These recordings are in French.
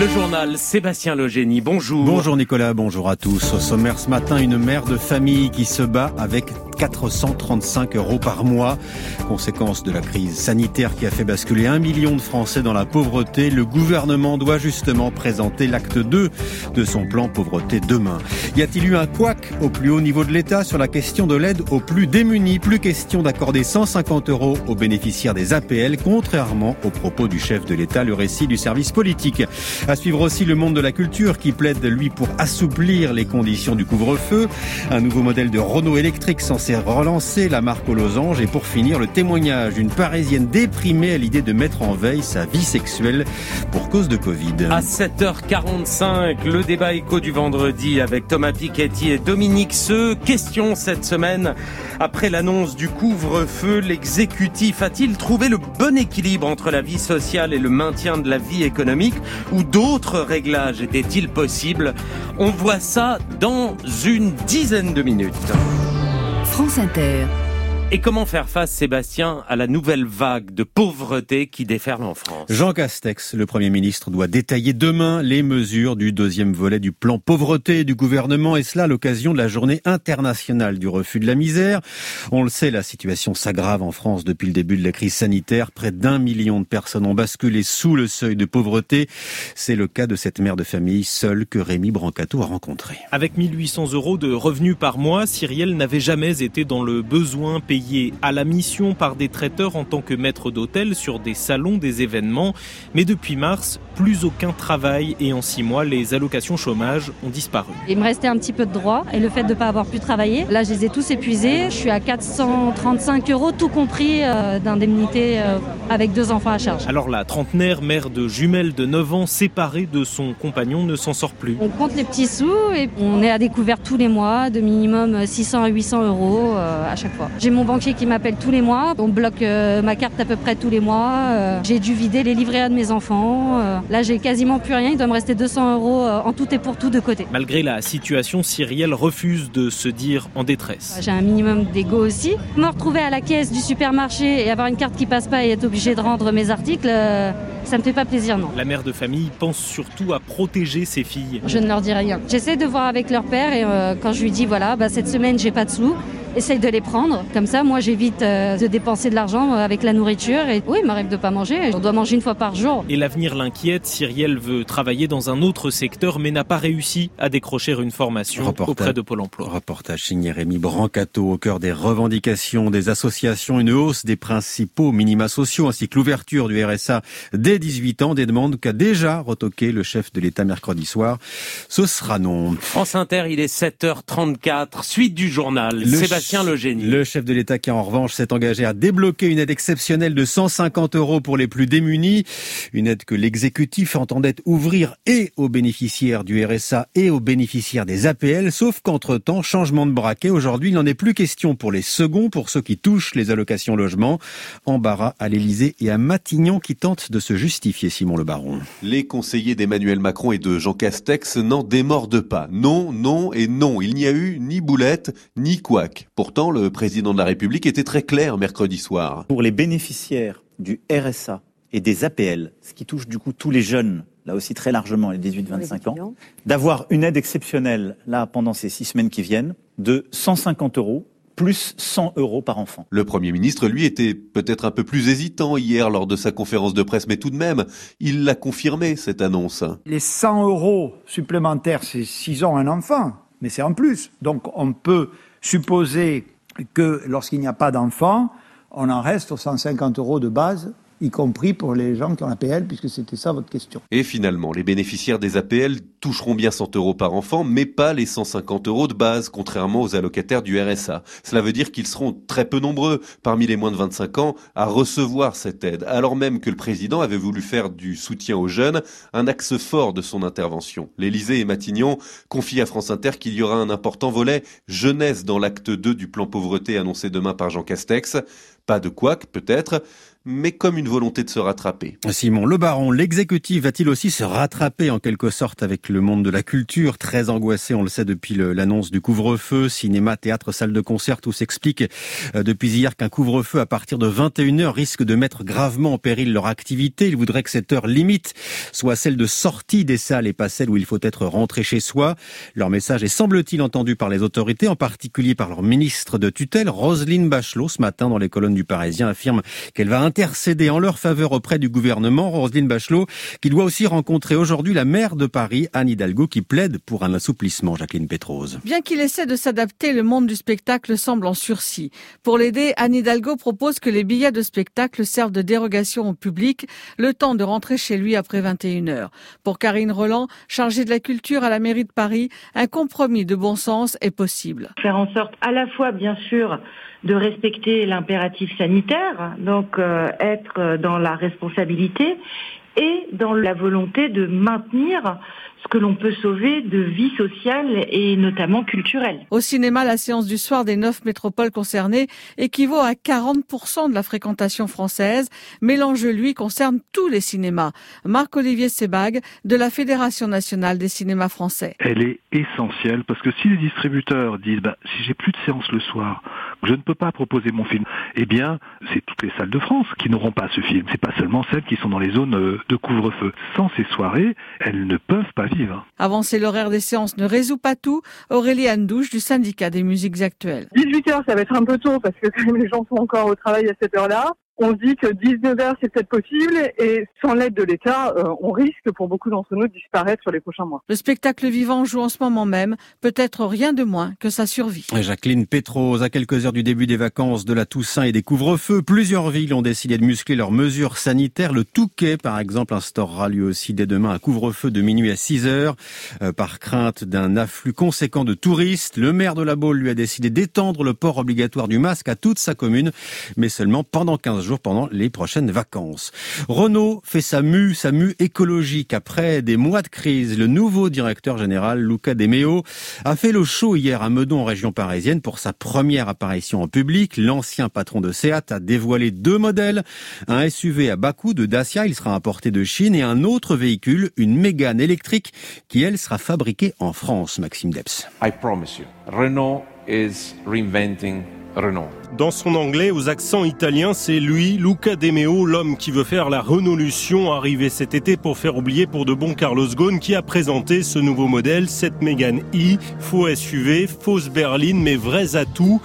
Le journal Sébastien Legénie, bonjour. Bonjour Nicolas, bonjour à tous. Au sommaire ce matin, une mère de famille qui se bat avec 435 € par mois. Conséquence de la crise sanitaire qui a fait basculer 1 million de Français dans la pauvreté. Le gouvernement doit justement présenter l'acte 2 de son plan pauvreté demain. Y a-t-il eu un couac au plus haut niveau de l'État sur la question de l'aide aux plus démunis? Plus question d'accorder 150 € aux bénéficiaires des APL, contrairement aux propos du chef de l'État, le récit du service politique. À suivre aussi le monde de la culture qui plaide, lui, pour assouplir les conditions du couvre-feu. Un nouveau modèle de Renault électrique censé relancer la marque aux losanges. Et pour finir, le témoignage d'une Parisienne déprimée à l'idée de mettre en veille sa vie sexuelle pour cause de Covid. À 7h45, le débat écho du vendredi avec Thomas Piketty et Dominique Seux. Question cette semaine. Après l'annonce du couvre-feu, l'exécutif a-t-il trouvé le bon équilibre entre la vie sociale et le maintien de la vie économique, ou d'autres réglages étaient-ils possibles? On voit ça dans une dizaine de minutes. France Inter. Et comment faire face, Sébastien, à la nouvelle vague de pauvreté qui déferle en France? Jean Castex, le Premier ministre, doit détailler demain les mesures du deuxième volet du plan pauvreté du gouvernement, et cela à l'occasion de la journée internationale du refus de la misère. On le sait, la situation s'aggrave en France depuis le début de la crise sanitaire. Près d'1 million de personnes ont basculé sous le seuil de pauvreté. C'est le cas de cette mère de famille seule que Rémi Brancato a rencontrée. Avec 1 800 € de revenus par mois, Cyrielle n'avait jamais été dans le besoin, payé à la mission par des traiteurs en tant que maître d'hôtel sur des salons, des événements. Mais depuis mars, plus aucun travail et en 6 mois, les allocations chômage ont disparu. Il me restait un petit peu de droits et le fait de ne pas avoir pu travailler, là je les ai tous épuisés. Je suis à 435 €, tout compris d'indemnité avec 2 enfants à charge. Alors la trentenaire, mère de jumelles de 9 ans, séparée de son compagnon, ne s'en sort plus. On compte les petits sous et on est à découvert tous les mois, de minimum 600 à 800 € à chaque fois. J'ai mon banquier qui m'appelle tous les mois, on bloque ma carte à peu près tous les mois. J'ai dû vider les livrets A de mes enfants. Là j'ai quasiment plus rien, il doit me rester 200 € en tout et pour tout de côté. Malgré la situation, Cyrielle refuse de se dire en détresse. J'ai un minimum d'ego aussi. Me retrouver à la caisse du supermarché et avoir une carte qui passe pas et être obligée de rendre mes articles, ça me fait pas plaisir, non. La mère de famille pense surtout à protéger ses filles. Je ne leur dis rien. J'essaie de voir avec leur père et quand je lui dis voilà, cette semaine j'ai pas de sous, essaye de les prendre. Comme ça, moi j'évite de dépenser de l'argent avec la nourriture. Et oui, il m'arrive de pas manger. On doit manger 1 fois par jour. Et l'avenir l'inquiète. Cyrielle veut travailler dans un autre secteur mais n'a pas réussi à décrocher une formation auprès de Pôle emploi. Reportage signé Rémi Brancato. Au cœur des revendications des associations, une hausse des principaux minima sociaux ainsi que l'ouverture du RSA dès 18 ans, des demandes qu'a déjà retoqué le chef de l'État mercredi soir. Ce sera non. France Inter, il est 7h34, suite du journal. Sébastien Legénie. Le chef de l'État qui en revanche s'est engagé à débloquer une aide exceptionnelle de 150 € pour les plus démunis. Une aide que l'exécutif entendait ouvrir et aux bénéficiaires du RSA et aux bénéficiaires des APL, sauf qu'entre-temps, changement de braquet. Aujourd'hui, il n'en est plus question pour les seconds, pour ceux qui touchent les allocations logement. Embarras à l'Élysée et à Matignon qui tentent de se justifier, Simon Le Baron. Les conseillers d'Emmanuel Macron et de Jean Castex n'en démordent pas. Non, non et non. Il n'y a eu ni boulette, ni couac. Pourtant, le président de la République était très clair mercredi soir. Pour les bénéficiaires du RSA et des APL, ce qui touche du coup tous les jeunes, là aussi très largement, les 18-25 ans, d'avoir une aide exceptionnelle, là, pendant ces 6 semaines qui viennent, de 150 € plus 100 € par enfant. Le Premier ministre, lui, était peut-être un peu plus hésitant hier lors de sa conférence de presse, mais tout de même, il l'a confirmé, cette annonce. Les 100 € supplémentaires, c'est s'ils ont un enfant, mais c'est en plus. Donc on peut supposer que lorsqu'il n'y a pas d'enfant, on en reste aux 150 € de base, y compris pour les gens qui ont l'APL, puisque c'était ça votre question. Et finalement, les bénéficiaires des APL toucheront bien 100 € par enfant, mais pas les 150 € de base, contrairement aux allocataires du RSA. Cela veut dire qu'ils seront très peu nombreux parmi les moins de 25 ans à recevoir cette aide, alors même que le président avait voulu faire du soutien aux jeunes un axe fort de son intervention. L'Élysée et Matignon confient à France Inter qu'il y aura un important volet jeunesse dans l'acte 2 du plan pauvreté annoncé demain par Jean Castex. Pas de couac, peut-être, mais comme une volonté de se rattraper. Simon Le Baron, l'exécutif va-t-il aussi se rattraper en quelque sorte avec le monde de la culture, très angoissé, on le sait depuis l'annonce du couvre-feu, cinéma, théâtre, salle de concert, tout s'explique depuis hier qu'un couvre-feu à partir de 21h risque de mettre gravement en péril leur activité. Ils voudraient que cette heure limite soit celle de sortie des salles et pas celle où il faut être rentré chez soi. Leur message est semble-t-il entendu par les autorités, en particulier par leur ministre de tutelle, Roselyne Bachelot. Ce matin, dans les colonnes du Parisien, affirme qu'elle va intercéder en leur faveur auprès du gouvernement. Roselyne Bachelot, qui doit aussi rencontrer aujourd'hui la maire de Paris, Anne Hidalgo, qui plaide pour un assouplissement. Jacqueline Pétrose. Bien qu'il essaie de s'adapter, le monde du spectacle semble en sursis. Pour l'aider, Anne Hidalgo propose que les billets de spectacle servent de dérogation au public, le temps de rentrer chez lui après 21h. Pour Karine Roland, chargée de la culture à la mairie de Paris, un compromis de bon sens est possible. Faire en sorte à la fois, bien sûr, de respecter l'impératif sanitaire, donc être dans la responsabilité et dans la volonté de maintenir ce que l'on peut sauver de vie sociale et notamment culturelle. Au cinéma, la séance du soir des 9 métropoles concernées équivaut à 40% de la fréquentation française, mais l'enjeu, lui, concerne tous les cinémas. Marc-Olivier Sebag, de la Fédération nationale des cinémas français. Elle est essentielle parce que si les distributeurs disent si j'ai plus de séance le soir, je ne peux pas proposer mon film, eh bien, c'est toutes les salles de France qui n'auront pas ce film. C'est pas seulement celles qui sont dans les zones de couvre-feu. Sans ces soirées, elles ne peuvent pas vivre. Avancer l'horaire des séances ne résout pas tout. Aurélie Andouche du syndicat des musiques actuelles. 18h, ça va être un peu tôt parce que quand même les gens sont encore au travail à cette heure-là. On se dit que 19h, c'est peut-être possible et sans l'aide de l'État, on risque pour beaucoup d'entre nous de disparaître sur les prochains mois. Le spectacle vivant joue en ce moment même, peut-être rien de moins que sa survie. Jacqueline Pétrose, à quelques heures du début des vacances de la Toussaint et des couvre-feux, plusieurs villes ont décidé de muscler leurs mesures sanitaires. Le Touquet, par exemple, instaurera lui aussi dès demain un couvre-feu de minuit à 6h. Par crainte d'un afflux conséquent de touristes, le maire de La Baule lui a décidé d'étendre le port obligatoire du masque à toute sa commune, mais seulement pendant 15 jours pendant les prochaines vacances. Renault fait sa mue écologique. Après des mois de crise, le nouveau directeur général, Luca De Meo, a fait le show hier à Meudon, en région parisienne, pour sa première apparition en public. L'ancien patron de Seat a dévoilé 2 modèles. Un SUV à bas coût de Dacia, il sera importé de Chine, et un autre véhicule, une Mégane électrique, qui elle sera fabriquée en France. Maxime Debs. I promise you, Renault is reinventing Renault. Dans son anglais aux accents italiens, c'est lui, Luca De Meo, l'homme qui veut faire la Renaulution, arrivé cet été pour faire oublier pour de bon Carlos Ghosn, qui a présenté ce nouveau modèle, cette Mégane E, faux SUV, fausse berline, mais vrais atouts.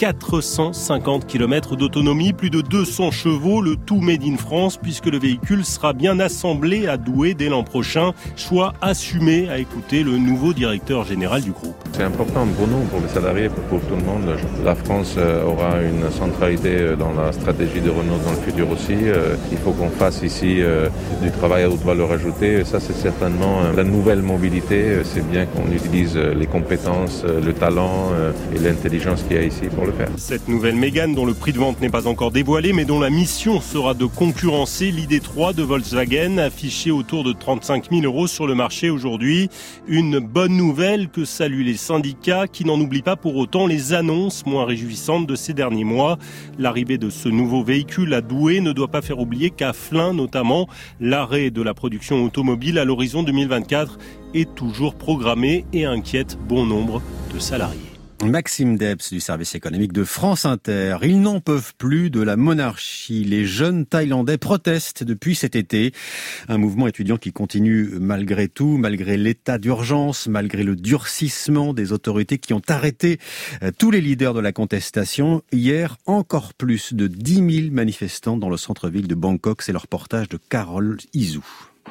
450 km d'autonomie, plus de 200 chevaux, le tout made in France, puisque le véhicule sera bien assemblé à Douai dès l'an prochain. Choix assumé, à écouter le nouveau directeur général du groupe. C'est important pour nous, pour les salariés, pour tout le monde. La France aura une centralité dans la stratégie de Renault dans le futur aussi. Il faut qu'on fasse ici du travail à haute valeur ajoutée. Ça, c'est certainement la nouvelle mobilité. C'est bien qu'on utilise les compétences, le talent et l'intelligence qu'il y a ici pour le faire. Cette nouvelle Mégane, dont le prix de vente n'est pas encore dévoilé, mais dont la mission sera de concurrencer l'ID3 de Volkswagen, affiché autour de 35 000 € sur le marché aujourd'hui. Une bonne nouvelle que saluent les syndicats, qui n'en oublient pas pour autant les annonces moins réjouissantes de ces derniers mois. L'arrivée de ce nouveau véhicule à Douai ne doit pas faire oublier qu'à Flins, notamment, l'arrêt de la production automobile à l'horizon 2024 est toujours programmé et inquiète bon nombre de salariés. Maxime Debs du service économique de France Inter. Ils n'en peuvent plus de la monarchie. Les jeunes Thaïlandais protestent depuis cet été. Un mouvement étudiant qui continue malgré tout, malgré l'état d'urgence, malgré le durcissement des autorités qui ont arrêté tous les leaders de la contestation. Hier, encore plus de 10 000 manifestants dans le centre-ville de Bangkok. C'est le reportage de Carole Izou.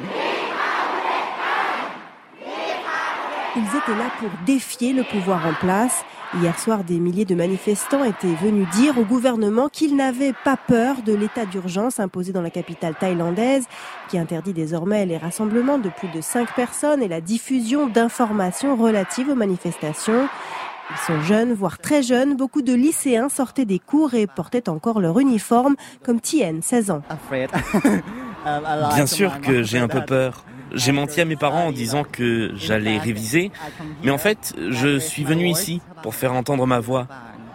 Ils étaient là pour défier le pouvoir en place. Hier soir, des milliers de manifestants étaient venus dire au gouvernement qu'ils n'avaient pas peur de l'état d'urgence imposé dans la capitale thaïlandaise, qui interdit désormais les rassemblements de plus de 5 personnes et la diffusion d'informations relatives aux manifestations. Ils sont jeunes, voire très jeunes. Beaucoup de lycéens sortaient des cours et portaient encore leur uniforme, comme Tien, 16 ans. Bien sûr que j'ai un peu peur. J'ai menti à mes parents en disant que j'allais réviser, mais en fait, je suis venu ici pour faire entendre ma voix.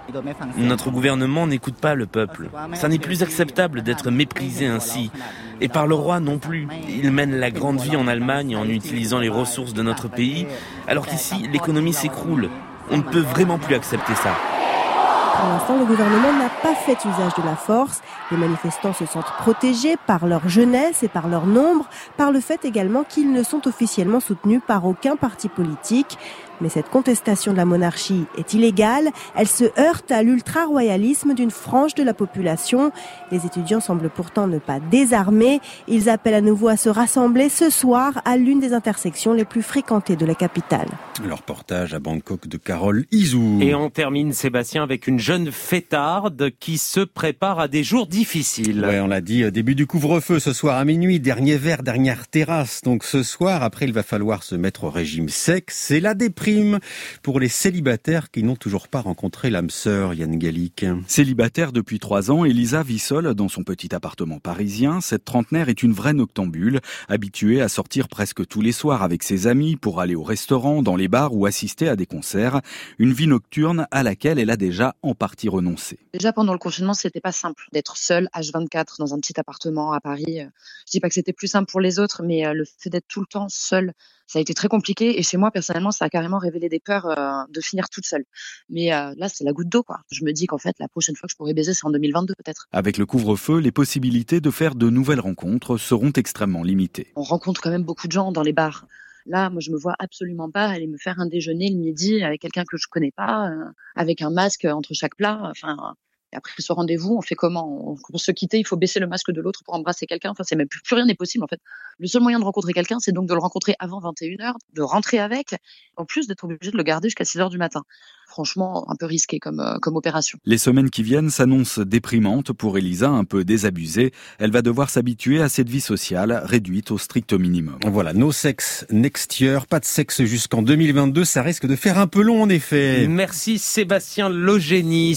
Notre gouvernement n'écoute pas le peuple. Ça n'est plus acceptable d'être méprisé ainsi. Et par le roi non plus. Il mène la grande vie en Allemagne en utilisant les ressources de notre pays, alors qu'ici, l'économie s'écroule. On ne peut vraiment plus accepter ça. Pour l'instant, le gouvernement n'a pas fait usage de la force. Les manifestants se sentent protégés par leur jeunesse et par leur nombre, par le fait également qu'ils ne sont officiellement soutenus par aucun parti politique. Mais cette contestation de la monarchie est illégale. Elle se heurte à l'ultra-royalisme d'une frange de la population. Les étudiants semblent pourtant ne pas désarmer. Ils appellent à nouveau à se rassembler ce soir à l'une des intersections les plus fréquentées de la capitale. Le reportage à Bangkok de Carole Izou. Et on termine, Sébastien, avec une jeune fêtarde qui se prépare à des jours difficiles. Ouais, on l'a dit, début du couvre-feu ce soir à minuit, dernier verre, dernière terrasse. Donc ce soir, après, il va falloir se mettre au régime sec. C'est la déprime pour les célibataires qui n'ont toujours pas rencontré l'âme sœur, Yann Gallic. Célibataire depuis 3 ans, Elisa vit seule dans son petit appartement parisien. Cette trentenaire est une vraie noctambule, habituée à sortir presque tous les soirs avec ses amis pour aller au restaurant, dans les bars ou assister à des concerts. Une vie nocturne à laquelle elle a déjà en partie renoncé. Déjà pendant le confinement, c'était pas simple d'être seule H24 dans un petit appartement à Paris. Je dis pas que c'était plus simple pour les autres, mais le fait d'être tout le temps seule, ça a été très compliqué. Et chez moi, personnellement, ça a carrément révélé des peurs de finir toute seule. Mais là, c'est la goutte d'eau, quoi. Je me dis qu'en fait, la prochaine fois que je pourrai baiser, c'est en 2022 peut-être. Avec le couvre-feu, les possibilités de faire de nouvelles rencontres seront extrêmement limitées. On rencontre quand même beaucoup de gens dans les bars. Là, moi, je me vois absolument pas aller me faire un déjeuner le midi avec quelqu'un que je connais pas, avec un masque entre chaque plat. Enfin, et après ce rendez-vous, on fait comment ? Pour se quitter, il faut baisser le masque de l'autre pour embrasser quelqu'un. Enfin, c'est même plus rien n'est possible, en fait. Le seul moyen de rencontrer quelqu'un, c'est donc de le rencontrer avant 21h, de rentrer avec, en plus d'être obligé de le garder jusqu'à 6h du matin. Franchement, un peu risqué comme opération. Les semaines qui viennent s'annoncent déprimantes pour Elisa, un peu désabusée. Elle va devoir s'habituer à cette vie sociale réduite au strict minimum. Voilà, no sex next year, pas de sexe jusqu'en 2022, ça risque de faire un peu long en effet. Merci Sébastien Logénie.